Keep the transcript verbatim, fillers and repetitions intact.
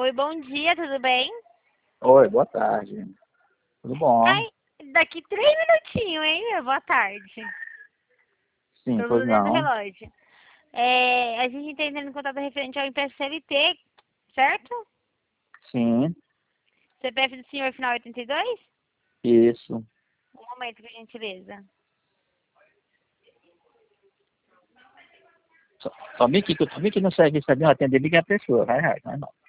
Oi, bom dia, tudo bem? Oi, boa tarde. Tudo bom? Ai, daqui três minutinhos, hein? Boa tarde. Sim, Tô pois olhando o não. relógio. É, a gente está entrando em contato referente ao impresso C L T, certo? Sim, C P F do senhor final oitenta e dois? isso. Um momento, por gentileza. Só, só vim aqui, que eu só vim aqui no serviço ali, eu atender bem a pessoa. Vai, vai, vai, não.